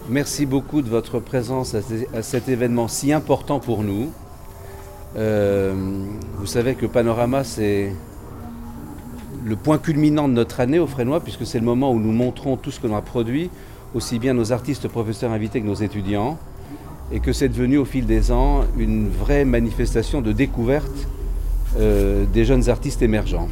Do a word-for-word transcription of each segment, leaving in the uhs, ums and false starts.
Merci beaucoup de votre présence à cet événement si important pour nous. Euh, vous savez que Panorama, c'est le point culminant de notre année au Fresnoy, puisque c'est le moment où nous montrons tout ce que l'on a produit, aussi bien nos artistes professeurs invités que nos étudiants, et que c'est devenu au fil des ans une vraie manifestation de découverte euh, des jeunes artistes émergents.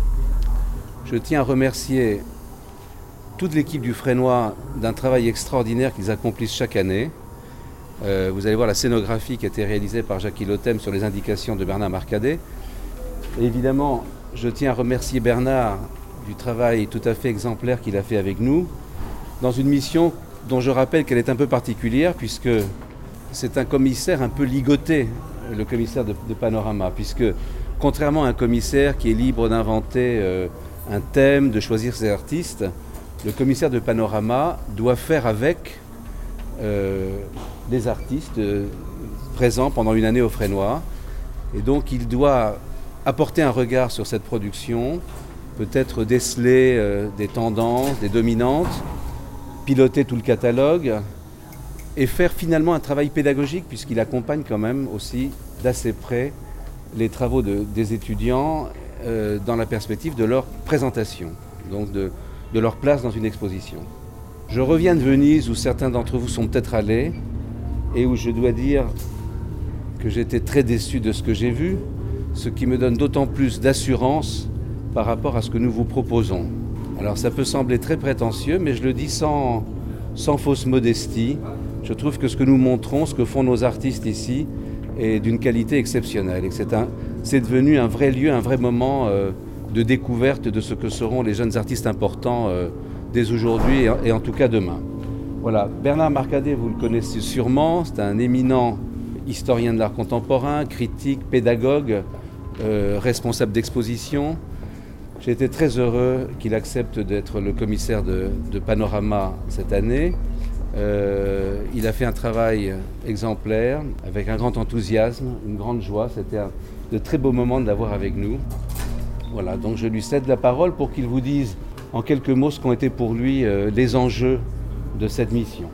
Je tiens à remercier toute l'équipe du Fresnoy d'un travail extraordinaire qu'ils accomplissent chaque année. Euh, vous allez voir la scénographie qui a été réalisée par Jackie Lothème sur les indications de Bernard Marcadet. Et évidemment, je tiens à remercier Bernard du travail tout à fait exemplaire qu'il a fait avec nous, dans une mission dont je rappelle qu'elle est un peu particulière, puisque c'est un commissaire un peu ligoté, le commissaire de, de Panorama, puisque contrairement à un commissaire qui est libre d'inventer euh, un thème, de choisir ses artistes, le commissaire de Panorama doit faire avec euh, les artistes euh, présents pendant une année au Fresnoy. Et donc il doit apporter un regard sur cette production, peut-être déceler euh, des tendances, des dominantes, piloter tout le catalogue et faire finalement un travail pédagogique, puisqu'il accompagne quand même aussi d'assez près les travaux de, des étudiants euh, dans la perspective de leur présentation, donc de de leur place dans une exposition. Je reviens de Venise, où certains d'entre vous sont peut-être allés, et où je dois dire que j'étais très déçu de ce que j'ai vu, ce qui me donne d'autant plus d'assurance par rapport à ce que nous vous proposons. Alors ça peut sembler très prétentieux, mais je le dis sans, sans fausse modestie. Je trouve que ce que nous montrons, ce que font nos artistes ici, est d'une qualité exceptionnelle, et que c'est, un, c'est devenu un vrai lieu, un vrai moment euh, de découverte de ce que seront les jeunes artistes importants euh, dès aujourd'hui et, et en tout cas demain. Voilà, Bernard Marcadet, vous le connaissez sûrement, c'est un éminent historien de l'art contemporain, critique, pédagogue, euh, responsable d'exposition. J'ai été très heureux qu'il accepte d'être le commissaire de, de Panorama cette année. Euh, il a fait un travail exemplaire, avec un grand enthousiasme, une grande joie. C'était un, de très beaux moments de l'avoir avec nous. Voilà, donc je lui cède la parole pour qu'il vous dise en quelques mots ce qu'ont été pour lui euh, les enjeux de cette mission.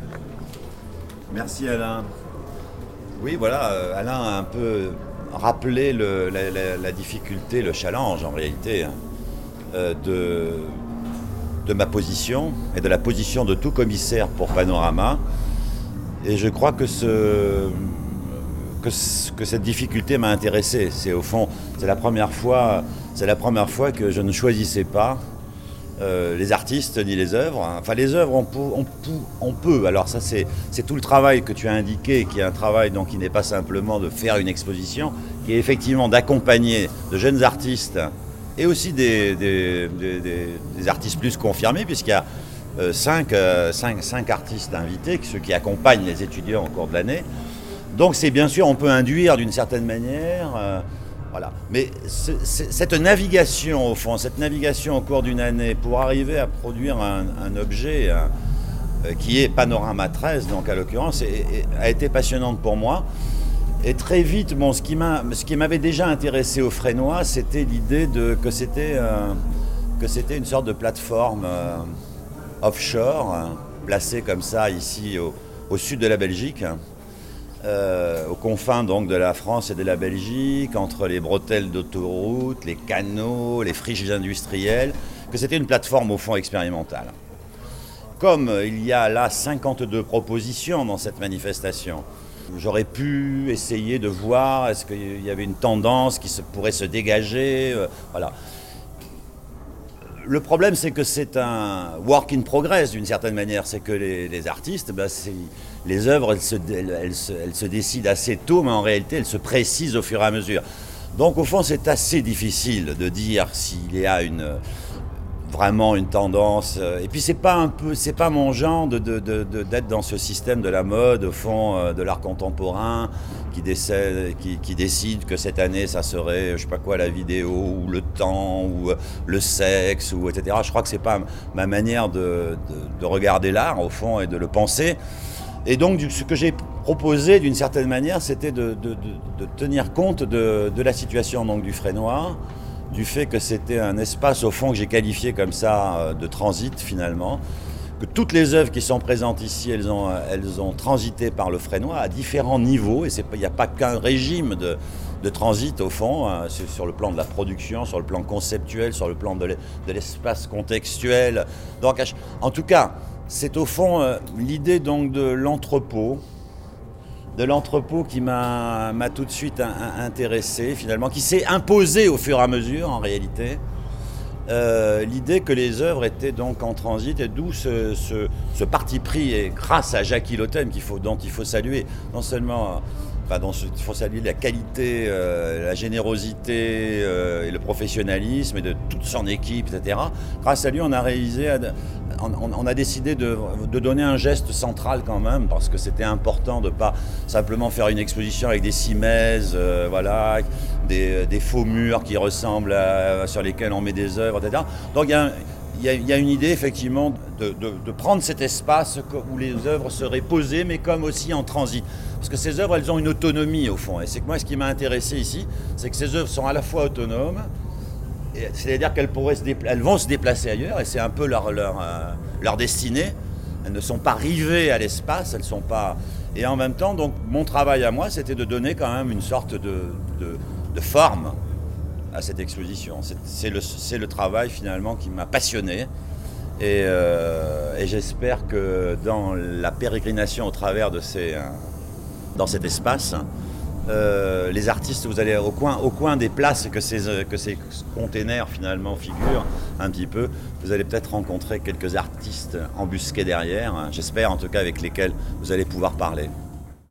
Merci Alain. Oui, voilà, euh, Alain a un peu rappelé le, la, la, la difficulté, le challenge en réalité, hein, euh, de, de ma position et de la position de tout commissaire pour Panorama. Et je crois que ce... Que, que cette difficulté m'a intéressé. C'est au fond, c'est la première fois, c'est la première fois que je ne choisissais pas euh, les artistes ni les œuvres. Enfin, les œuvres, on peut, on peut, on peut. Alors ça, c'est, c'est tout le travail que tu as indiqué, qui est un travail donc qui n'est pas simplement de faire une exposition, qui est effectivement d'accompagner de jeunes artistes et aussi des, des, des, des, des artistes plus confirmés, puisqu'il y a euh, cinq, euh, cinq, cinq artistes invités, ceux qui accompagnent les étudiants au cours de l'année. Donc c'est bien sûr, on peut induire d'une certaine manière, euh, voilà. Mais c'est, c'est, cette navigation au fond, cette navigation au cours d'une année pour arriver à produire un, un objet un, euh, qui est Panorama treize, donc à l'occurrence, et, et, a été passionnante pour moi. Et très vite, bon, ce qui m'a, ce qui m'avait déjà intéressé au Fresnoy, c'était l'idée de que c'était, euh, que c'était une sorte de plateforme euh, offshore, hein, placée comme ça ici au, au sud de la Belgique. Euh, aux confins donc de la France et de la Belgique, entre les bretelles d'autoroute, les canaux, les friches industrielles, que c'était une plateforme au fond expérimentale. Comme il y a là cinquante-deux propositions dans cette manifestation, j'aurais pu essayer de voir est-ce qu'il y avait une tendance qui se, pourrait se dégager, euh, voilà. Le problème, c'est que c'est un work in progress d'une certaine manière. C'est que les, les artistes, ben, c'est, les œuvres, elles se, elles, elles, se, elles se décident assez tôt, mais en réalité, elles se précisent au fur et à mesure. Donc, au fond, c'est assez difficile de dire s'il y a une, vraiment une tendance. Et puis, c'est pas un peu, c'est pas mon genre de, de, de, de, d'être dans ce système de la mode, au fond, de l'art contemporain, qui décide, qui, qui décide que cette année, ça serait, je sais pas quoi, la vidéo, ou le temps, ou le sexe, ou et cetera. Je crois que c'est pas ma manière de, de, de regarder l'art, au fond, et de le penser. Et donc, ce que j'ai proposé, d'une certaine manière, c'était de, de, de, de tenir compte de, de la situation donc, du Fresnoy, du fait que c'était un espace, au fond, que j'ai qualifié comme ça, de transit, finalement, que toutes les œuvres qui sont présentes ici, elles ont, elles ont transité par le Fresnoy à différents niveaux, et il n'y a pas qu'un régime de, de transit au fond, hein, c'est sur le plan de la production, sur le plan conceptuel, sur le plan de l'espace contextuel. Donc, en tout cas, c'est au fond euh, l'idée donc de l'entrepôt, de l'entrepôt qui m'a tout de suite un, un, intéressé finalement, qui s'est imposé au fur et à mesure en réalité. Euh, l'idée que les œuvres étaient donc en transit, et d'où ce, ce, ce parti pris, et grâce à Jacques Hillothem qu'il faut, dont il faut saluer non seulement, enfin, dont il faut saluer la qualité, euh, la générosité euh, et le professionnalisme et de toute son équipe, et cetera. Grâce à lui, on a réalisé, on, on a décidé de, de donner un geste central quand même, parce que c'était important de ne pas simplement faire une exposition avec des cimaises, euh, voilà, des, des faux murs qui ressemblent à, sur lesquels on met des œuvres, et cetera. Donc il y a, il y a, il y a une idée effectivement de, de, de prendre cet espace où les œuvres seraient posées, mais comme aussi en transit. Parce que ces œuvres, elles ont une autonomie au fond. Et c'est que moi, ce qui m'a intéressé ici, c'est que ces œuvres sont à la fois autonomes, c'est-à-dire qu'elles pourraient se dépla- elles vont se déplacer ailleurs, et c'est un peu leur, leur, euh, leur destinée. Elles ne sont pas rivées à l'espace, elles sont pas. Et en même temps, donc, mon travail à moi, c'était de donner quand même une sorte de, de, de forme à cette exposition. C'est, c'est, le, c'est le travail finalement qui m'a passionné. Et, euh, et j'espère que dans la pérégrination au travers de ces, euh, dans cet espace, euh, les artistes, vous allez au coin, au coin des places que ces, que ces containers finalement figurent un petit peu, vous allez peut-être rencontrer quelques artistes embusqués derrière, hein, j'espère en tout cas avec lesquels vous allez pouvoir parler.